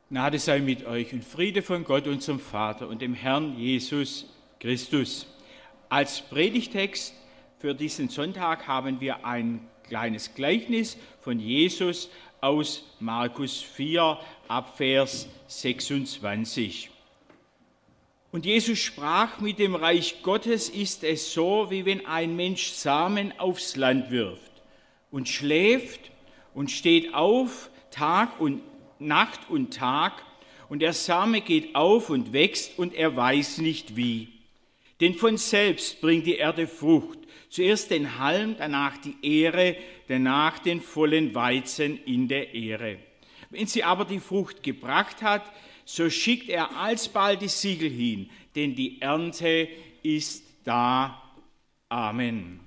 Gnade sei mit euch und Friede von Gott, unserem Vater und dem Herrn Jesus Christus. Als Predigtext für diesen Sonntag haben wir ein kleines Gleichnis von Jesus aus Markus 4 ab Vers 26. Und Jesus sprach: Mit dem Reich Gottes ist es so, wie wenn ein Mensch Samen aufs Land wirft und schläft und steht auf Tag und Nacht und Tag, und der Same geht auf und wächst, und er weiß nicht wie. Denn von selbst bringt die Erde Frucht, zuerst den Halm, danach die Ähre, danach den vollen Weizen in der Ähre. Wenn sie aber die Frucht gebracht hat, so schickt er alsbald die Siegel hin, denn die Ernte ist da. Amen.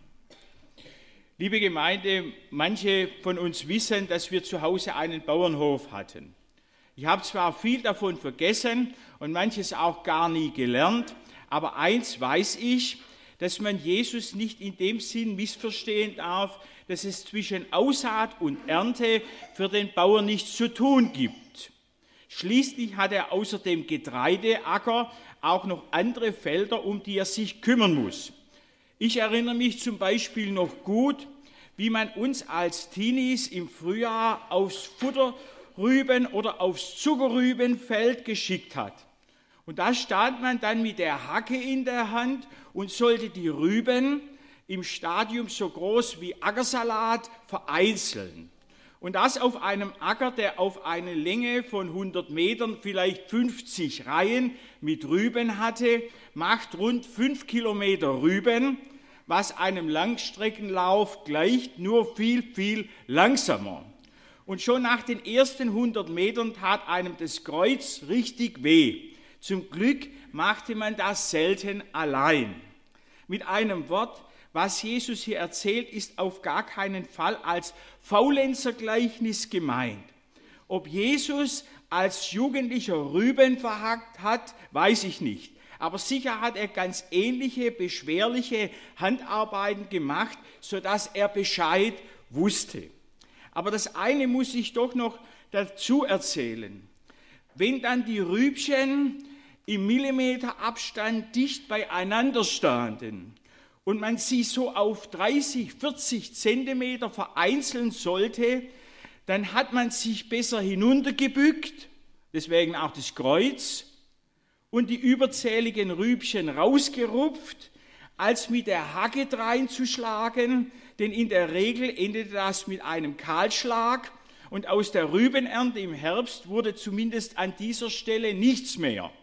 Liebe Gemeinde, manche von uns wissen, dass wir zu Hause einen Bauernhof hatten. Ich habe zwar viel davon vergessen und manches auch gar nie gelernt, aber eins weiß ich, dass man Jesus nicht in dem Sinn missverstehen darf, dass es zwischen Aussaat und Ernte für den Bauern nichts zu tun gibt. Schließlich hat er außer dem Getreideacker auch noch andere Felder, um die er sich kümmern muss. Ich erinnere mich zum Beispiel noch gut, wie man uns als Teenies im Frühjahr aufs Futterrüben- oder aufs Zuckerrübenfeld geschickt hat. Und da stand man dann mit der Hacke in der Hand und sollte die Rüben im Stadium so groß wie Ackersalat vereinzeln. Und das auf einem Acker, der auf eine Länge von 100 Metern vielleicht 50 Reihen mit Rüben hatte, macht rund 5 Kilometer Rüben, was einem Langstreckenlauf gleicht, nur viel, viel langsamer. Und schon nach den ersten 100 Metern tat einem das Kreuz richtig weh. Zum Glück machte man das selten allein. Mit einem Wort, was Jesus hier erzählt, ist auf gar keinen Fall als Faulenzergleichnis gemeint. Ob Jesus als Jugendlicher Rüben verhackt hat, weiß ich nicht. Aber sicher hat er ganz ähnliche, beschwerliche Handarbeiten gemacht, sodass er Bescheid wusste. Aber das eine muss ich doch noch dazu erzählen. Wenn dann die Rübchen im Millimeterabstand dicht beieinander standen und man sie so auf 30, 40 Zentimeter vereinzeln sollte, dann hat man sich besser hinuntergebückt, deswegen auch das Kreuz, und die überzähligen Rübchen rausgerupft, als mit der Hacke dreinzuschlagen, denn in der Regel endete das mit einem Kahlschlag und aus der Rübenernte im Herbst wurde zumindest an dieser Stelle nichts mehr.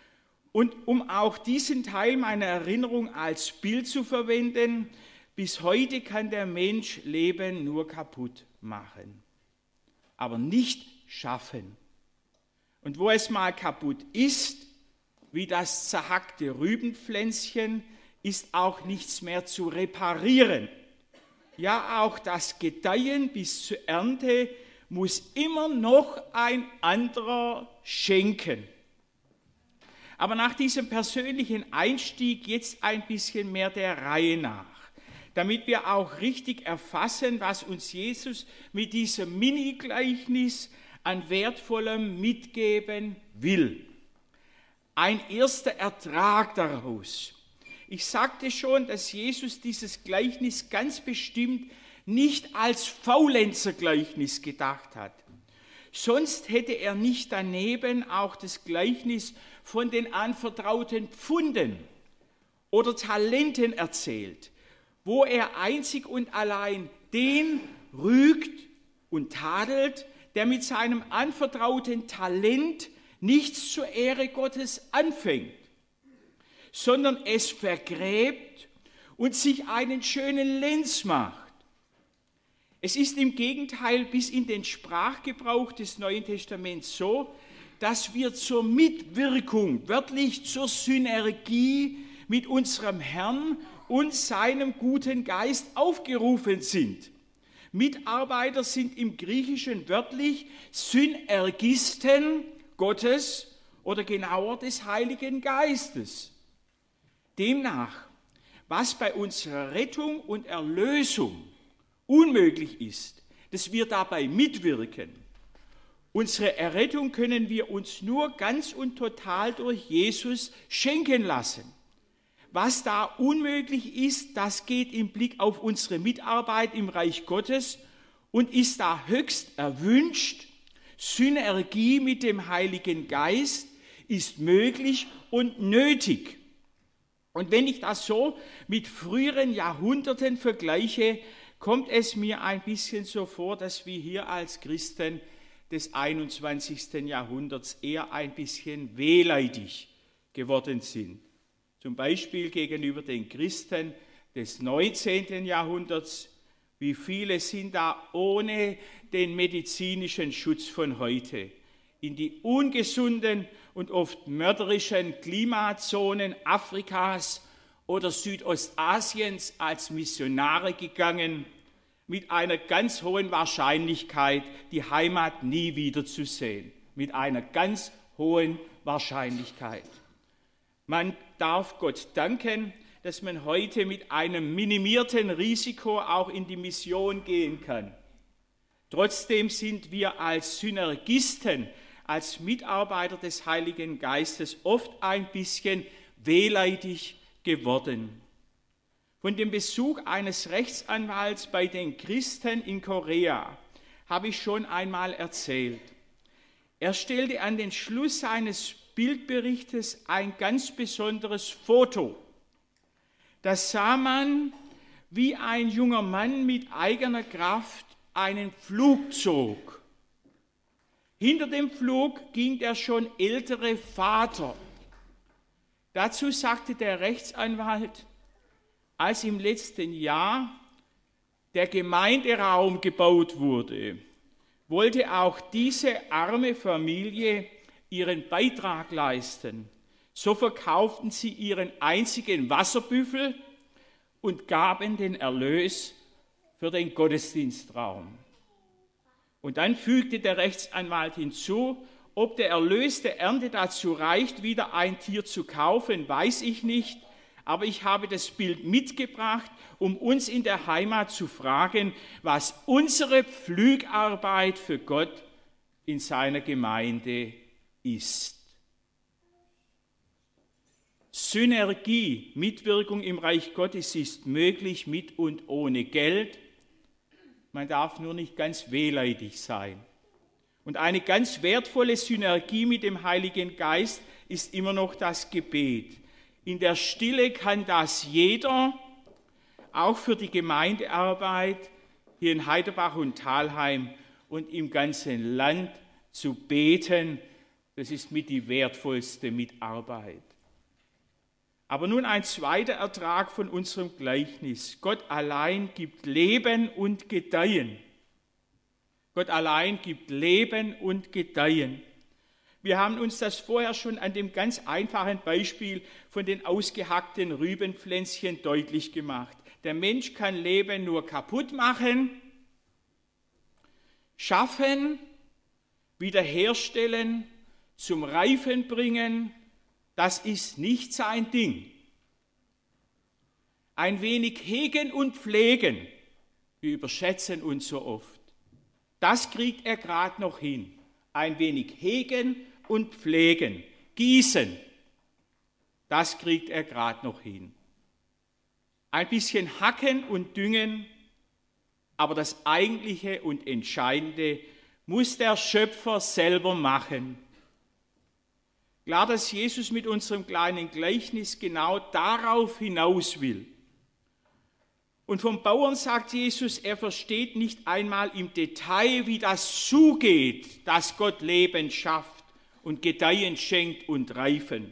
Und um auch diesen Teil meiner Erinnerung als Bild zu verwenden, bis heute kann der Mensch Leben nur kaputt machen, aber nicht schaffen. Und wo es mal kaputt ist, wie das zerhackte Rübenpflänzchen, ist auch nichts mehr zu reparieren. Ja, auch das Gedeihen bis zur Ernte muss immer noch ein anderer schenken. Aber nach diesem persönlichen Einstieg jetzt ein bisschen mehr der Reihe nach, damit wir auch richtig erfassen, was uns Jesus mit diesem Mini-Gleichnis an Wertvollem mitgeben will. Ein erster Ertrag daraus. Ich sagte schon, dass Jesus dieses Gleichnis ganz bestimmt nicht als Faulenzergleichnis gedacht hat. Sonst hätte er nicht daneben auch das Gleichnis von den anvertrauten Pfunden oder Talenten erzählt, wo er einzig und allein den rügt und tadelt, der mit seinem anvertrauten Talent nichts zur Ehre Gottes anfängt, sondern es vergräbt und sich einen schönen Lenz macht. Es ist im Gegenteil bis in den Sprachgebrauch des Neuen Testaments so, dass wir zur Mitwirkung, wörtlich zur Synergie mit unserem Herrn und seinem guten Geist aufgerufen sind. Mitarbeiter sind im Griechischen wörtlich Synergisten Gottes oder genauer des Heiligen Geistes. Demnach, was bei unserer Rettung und Erlösung unmöglich ist, dass wir dabei mitwirken Unsere Errettung können wir uns nur ganz und total durch Jesus schenken lassen. Was da unmöglich ist, das geht im Blick auf unsere Mitarbeit im Reich Gottes und ist da höchst erwünscht. Synergie mit dem Heiligen Geist ist möglich und nötig. Und wenn ich das so mit früheren Jahrhunderten vergleiche, kommt es mir ein bisschen so vor, dass wir hier als Christen des 21. Jahrhunderts eher ein bisschen wehleidig geworden sind. Zum Beispiel gegenüber den Christen des 19. Jahrhunderts. Wie viele sind da ohne den medizinischen Schutz von heute in die ungesunden und oft mörderischen Klimazonen Afrikas oder Südostasiens als Missionare gegangen, mit einer ganz hohen Wahrscheinlichkeit die Heimat nie wiederzusehen. Mit einer ganz hohen Wahrscheinlichkeit. Man darf Gott danken, dass man heute mit einem minimierten Risiko auch in die Mission gehen kann. Trotzdem sind wir als Synergisten, als Mitarbeiter des Heiligen Geistes oft ein bisschen wehleidig geworden. Von dem Besuch eines Rechtsanwalts bei den Christen in Korea habe ich schon einmal erzählt. Er stellte an den Schluss seines Bildberichtes ein ganz besonderes Foto. Da sah man, wie ein junger Mann mit eigener Kraft einen Pflug zog. Hinter dem Pflug ging der schon ältere Vater. Dazu sagte der Rechtsanwalt, als im letzten Jahr der Gemeinderaum gebaut wurde, wollte auch diese arme Familie ihren Beitrag leisten. So verkauften sie ihren einzigen Wasserbüffel und gaben den Erlös für den Gottesdienstraum. Und dann fügte der Rechtsanwalt hinzu, ob der Erlös der Ernte dazu reicht, wieder ein Tier zu kaufen, weiß ich nicht. Aber ich habe das Bild mitgebracht, um uns in der Heimat zu fragen, was unsere Pflugarbeit für Gott in seiner Gemeinde ist. Synergie, Mitwirkung im Reich Gottes ist möglich mit und ohne Geld. Man darf nur nicht ganz wehleidig sein. Und eine ganz wertvolle Synergie mit dem Heiligen Geist ist immer noch das Gebet. In der Stille kann das jeder, auch für die Gemeindearbeit hier in Heiderbach und Thalheim und im ganzen Land zu beten. Das ist mit die wertvollste Mitarbeit. Aber nun ein zweiter Ertrag von unserem Gleichnis. Gott allein gibt Leben und Gedeihen. Gott allein gibt Leben und Gedeihen. Wir haben uns das vorher schon an dem ganz einfachen Beispiel von den ausgehackten Rübenpflänzchen deutlich gemacht. Der Mensch kann Leben nur kaputt machen, schaffen, wiederherstellen, zum Reifen bringen. Das ist nicht sein Ding. Ein wenig hegen und pflegen, wir überschätzen uns so oft. Das kriegt er gerade noch hin. Ein wenig hegen und pflegen, gießen, das kriegt er gerade noch hin. Ein bisschen hacken und düngen, aber das Eigentliche und Entscheidende muss der Schöpfer selber machen. Klar, dass Jesus mit unserem kleinen Gleichnis genau darauf hinaus will. Und vom Bauern sagt Jesus, er versteht nicht einmal im Detail, wie das zugeht, dass Gott Leben schafft und Gedeihen schenkt und Reifen.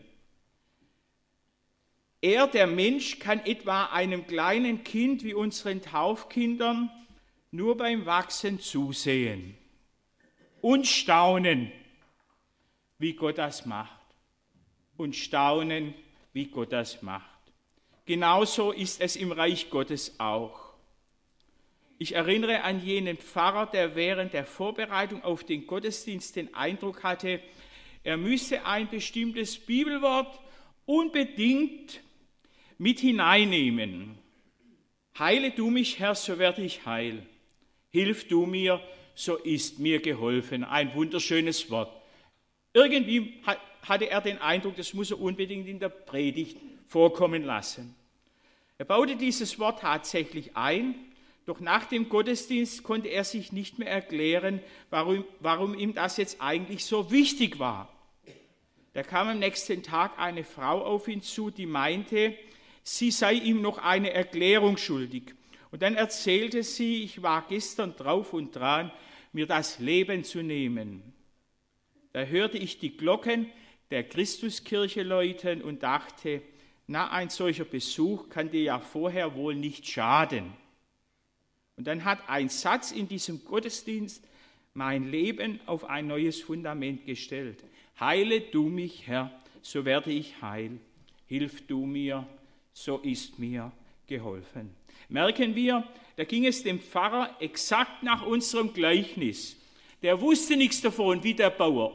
Er, der Mensch, kann etwa einem kleinen Kind wie unseren Taufkindern nur beim Wachsen zusehen und staunen, wie Gott das macht. Und staunen, wie Gott das macht. Genauso ist es im Reich Gottes auch. Ich erinnere an jenen Pfarrer, der während der Vorbereitung auf den Gottesdienst den Eindruck hatte, er müsse ein bestimmtes Bibelwort unbedingt mit hineinnehmen. Heile du mich, Herr, so werde ich heil. Hilf du mir, so ist mir geholfen. Ein wunderschönes Wort. Irgendwie hatte er den Eindruck, das muss er unbedingt in der Predigt vorkommen lassen. Er baute dieses Wort tatsächlich ein, doch nach dem Gottesdienst konnte er sich nicht mehr erklären, warum ihm das jetzt eigentlich so wichtig war. Da kam am nächsten Tag eine Frau auf ihn zu, die meinte, sie sei ihm noch eine Erklärung schuldig. Und dann erzählte sie, ich war gestern drauf und dran, mir das Leben zu nehmen. Da hörte ich die Glocken der Christuskirche läuten und dachte, na, ein solcher Besuch kann dir ja vorher wohl nicht schaden. Und dann hat ein Satz in diesem Gottesdienst mein Leben auf ein neues Fundament gestellt. Heile du mich, Herr, so werde ich heil. Hilf du mir, so ist mir geholfen. Merken wir, da ging es dem Pfarrer exakt nach unserem Gleichnis. Der wusste nichts davon, wie der Bauer,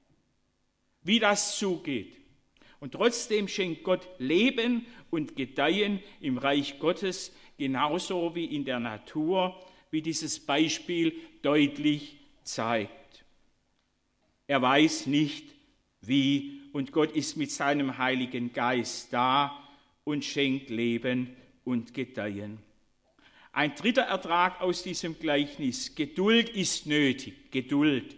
wie das zugeht. Und trotzdem schenkt Gott Leben und Gedeihen im Reich Gottes, genauso wie in der Natur, wie dieses Beispiel deutlich zeigt. Er weiß nicht, wie, und Gott ist mit seinem Heiligen Geist da und schenkt Leben und Gedeihen. Ein dritter Ertrag aus diesem Gleichnis: Geduld ist nötig, Geduld.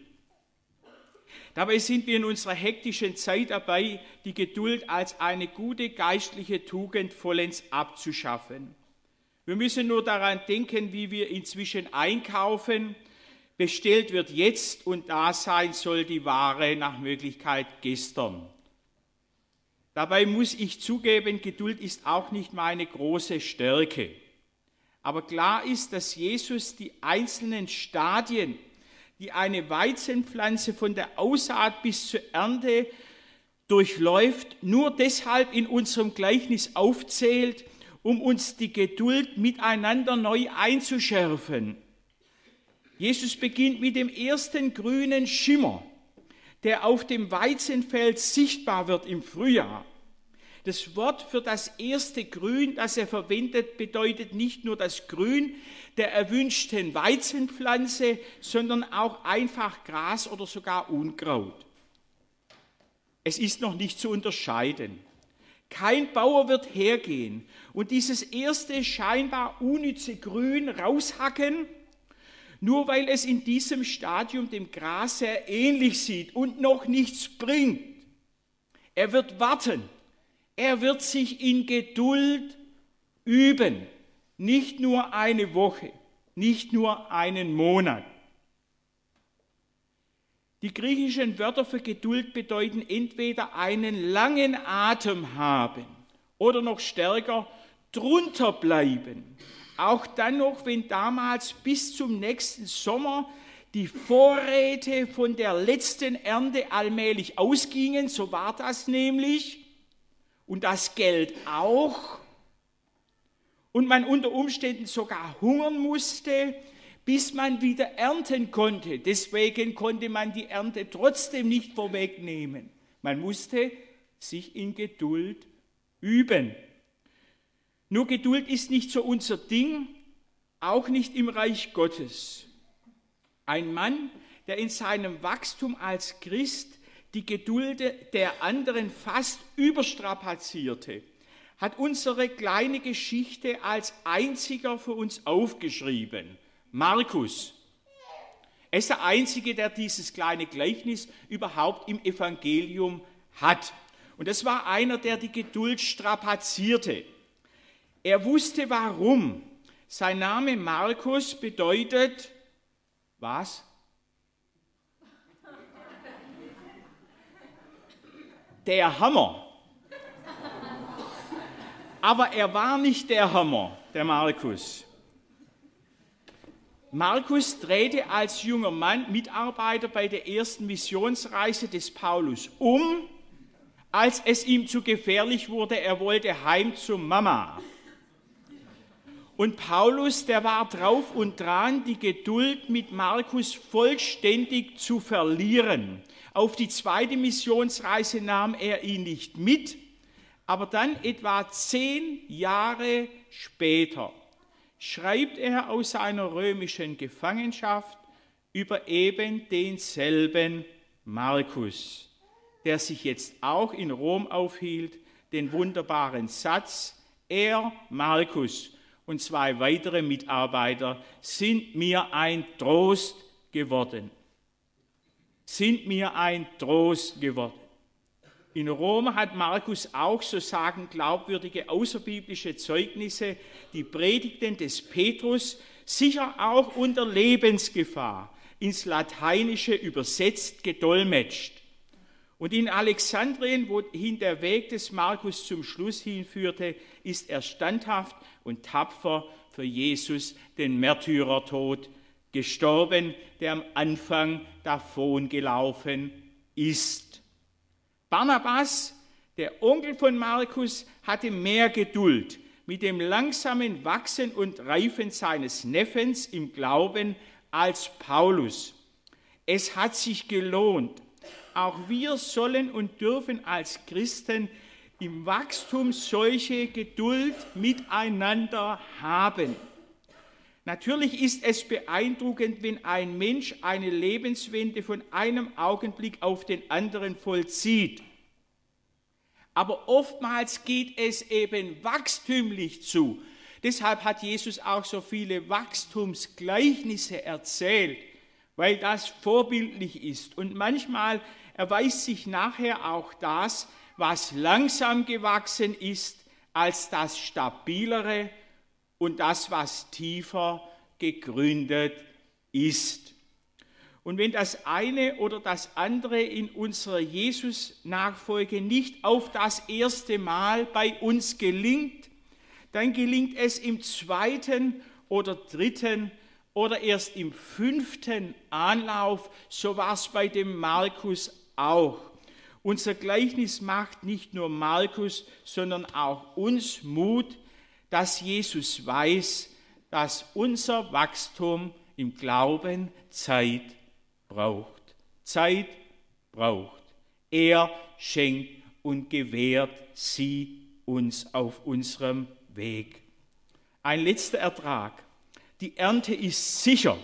Dabei sind wir in unserer hektischen Zeit dabei, die Geduld als eine gute geistliche Tugend vollends abzuschaffen. Wir müssen nur daran denken, wie wir inzwischen einkaufen. Bestellt wird jetzt und da sein soll die Ware nach Möglichkeit gestern. Dabei muss ich zugeben, Geduld ist auch nicht meine große Stärke. Aber klar ist, dass Jesus die einzelnen Stadien, die eine Weizenpflanze von der Aussaat bis zur Ernte durchläuft, nur deshalb in unserem Gleichnis aufzählt, um uns die Geduld miteinander neu einzuschärfen. Jesus beginnt mit dem ersten grünen Schimmer, der auf dem Weizenfeld sichtbar wird im Frühjahr. Das Wort für das erste Grün, das er verwendet, bedeutet nicht nur das Grün der erwünschten Weizenpflanze, sondern auch einfach Gras oder sogar Unkraut. Es ist noch nicht zu unterscheiden. Kein Bauer wird hergehen und dieses erste scheinbar unnütze Grün raushacken, nur weil es in diesem Stadium dem Gras sehr ähnlich sieht und noch nichts bringt. Er wird warten. Er wird sich in Geduld üben, nicht nur eine Woche, nicht nur einen Monat. Die griechischen Wörter für Geduld bedeuten entweder einen langen Atem haben oder noch stärker drunter bleiben. Auch dann noch, wenn damals bis zum nächsten Sommer die Vorräte von der letzten Ernte allmählich ausgingen, so war das nämlich, und das Geld auch, und man unter Umständen sogar hungern musste, bis man wieder ernten konnte. Deswegen konnte man die Ernte trotzdem nicht vorwegnehmen. Man musste sich in Geduld üben. Nur Geduld ist nicht so unser Ding, auch nicht im Reich Gottes. Ein Mann, der in seinem Wachstum als Christ die Geduld der anderen fast überstrapazierte, hat unsere kleine Geschichte als einziger für uns aufgeschrieben. Markus. Er ist der Einzige, der dieses kleine Gleichnis überhaupt im Evangelium hat. Und es war einer, der die Geduld strapazierte. Er wusste warum. Sein Name Markus bedeutet, was? Der Hammer. Aber er war nicht der Hammer, der Markus. Markus drehte als junger Mann Mitarbeiter bei der ersten Missionsreise des Paulus um, als es ihm zu gefährlich wurde. Er wollte heim zur Mama. Und Paulus, der war drauf und dran, die Geduld mit Markus vollständig zu verlieren. Auf die zweite Missionsreise nahm er ihn nicht mit, aber dann etwa 10 Jahre später schreibt er aus seiner römischen Gefangenschaft über eben denselben Markus, der sich jetzt auch in Rom aufhielt, den wunderbaren Satz: Er, Markus und 2 weitere Mitarbeiter sind mir ein Trost geworden. Sind mir ein Trost geworden. In Rom hat Markus auch, so sagen glaubwürdige außerbiblische Zeugnisse, die Predigten des Petrus sicher auch unter Lebensgefahr ins Lateinische übersetzt, gedolmetscht. Und in Alexandrien, wohin der Weg des Markus zum Schluss hinführte, ist er standhaft und tapfer für Jesus den Märtyrertod gestorben, der am Anfang davongelaufen ist. Barnabas, der Onkel von Markus, hatte mehr Geduld mit dem langsamen Wachsen und Reifen seines Neffens im Glauben als Paulus. Es hat sich gelohnt. Auch wir sollen und dürfen als Christen im Wachstum solche Geduld miteinander haben. Natürlich ist es beeindruckend, wenn ein Mensch eine Lebenswende von einem Augenblick auf den anderen vollzieht. Aber oftmals geht es eben wachstümlich zu. Deshalb hat Jesus auch so viele Wachstumsgleichnisse erzählt, weil das vorbildlich ist. Und manchmal erweist sich nachher auch das, was langsam gewachsen ist, als das Stabilere und das, was tiefer gegründet ist. Und wenn das eine oder das andere in unserer Jesus-Nachfolge nicht auf das erste Mal bei uns gelingt, dann gelingt es im 2. oder 3. oder erst im 5. Anlauf. So war es bei dem Markus auch. Unser Gleichnis macht nicht nur Markus, sondern auch uns Mut, dass Jesus weiß, dass unser Wachstum im Glauben Zeit braucht. Zeit braucht. Er schenkt und gewährt sie uns auf unserem Weg. Ein letzter Ertrag. Die Ernte ist sicher.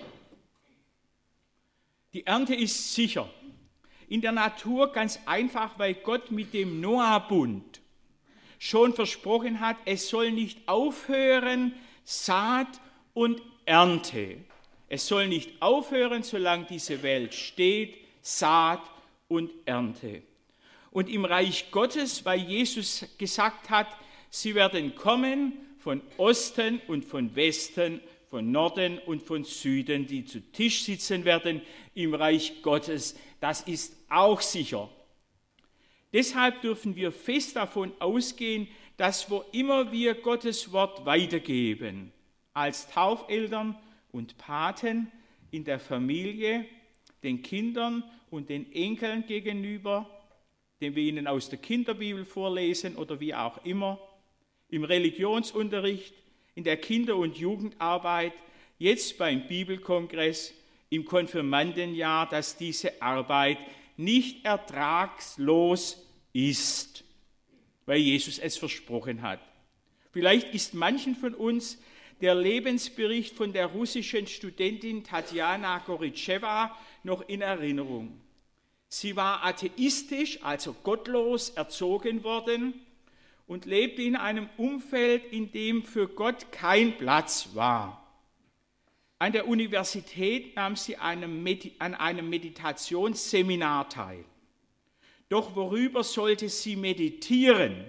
Die Ernte ist sicher. In der Natur ganz einfach, weil Gott mit dem Noah-Bund schon versprochen hat, es soll nicht aufhören, Saat und Ernte. Es soll nicht aufhören, solange diese Welt steht, Saat und Ernte. Und im Reich Gottes, weil Jesus gesagt hat, sie werden kommen von Osten und von Westen, von Norden und von Süden, die zu Tisch sitzen werden im Reich Gottes. Das ist auch sicher. Deshalb dürfen wir fest davon ausgehen, dass wo immer wir Gottes Wort weitergeben, als Taufeltern und Paten in der Familie, den Kindern und den Enkeln gegenüber, den wir ihnen aus der Kinderbibel vorlesen oder wie auch immer, im Religionsunterricht, in der Kinder- und Jugendarbeit, jetzt beim Bibelkongress, im Konfirmandenjahr, dass diese Arbeit nicht ertragslos ist, weil Jesus es versprochen hat. Vielleicht ist manchen von uns der Lebensbericht von der russischen Studentin Tatjana Goritschewa noch in Erinnerung. Sie war atheistisch, also gottlos, erzogen worden und lebte in einem Umfeld, in dem für Gott kein Platz war. An der Universität nahm sie an einem Meditationsseminar teil. Doch worüber sollte sie meditieren?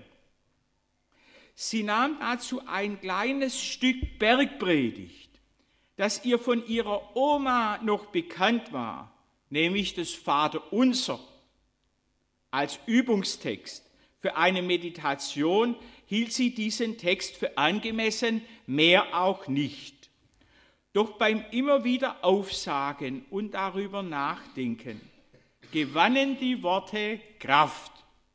Sie nahm dazu ein kleines Stück Bergpredigt, das ihr von ihrer Oma noch bekannt war, nämlich das Vaterunser. Als Übungstext für eine Meditation hielt sie diesen Text für angemessen, mehr auch nicht. Doch beim immer wieder Aufsagen und darüber nachdenken gewannen die Worte Kraft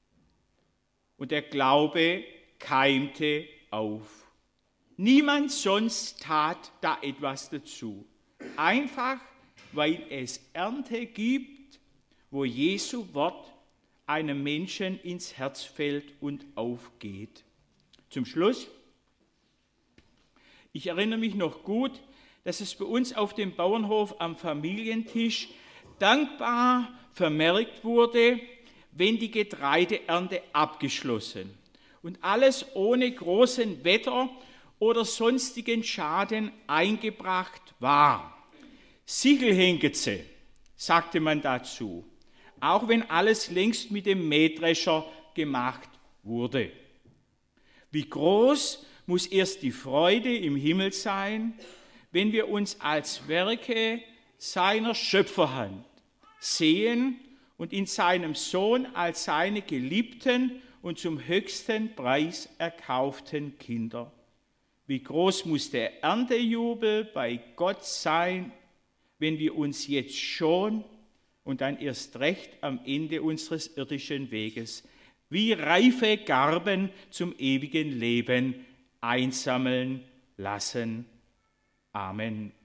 und der Glaube keimte auf. Niemand sonst tat da etwas dazu. Einfach, weil es Ernte gibt, wo Jesu Wort einem Menschen ins Herz fällt und aufgeht. Zum Schluss, ich erinnere mich noch gut, dass es bei uns auf dem Bauernhof am Familientisch dankbar vermerkt wurde, wenn die Getreideernte abgeschlossen und alles ohne großen Wetter oder sonstigen Schaden eingebracht war. Siegel hängen sie, sagte man dazu, auch wenn alles längst mit dem Mähdrescher gemacht wurde. Wie groß muss erst die Freude im Himmel sein, wenn wir uns als Werke seiner Schöpferhand sehen und in seinem Sohn als seine geliebten und zum höchsten Preis erkauften Kinder. Wie groß muss der Erntejubel bei Gott sein, wenn wir uns jetzt schon und dann erst recht am Ende unseres irdischen Weges wie reife Garben zum ewigen Leben einsammeln lassen. Amen.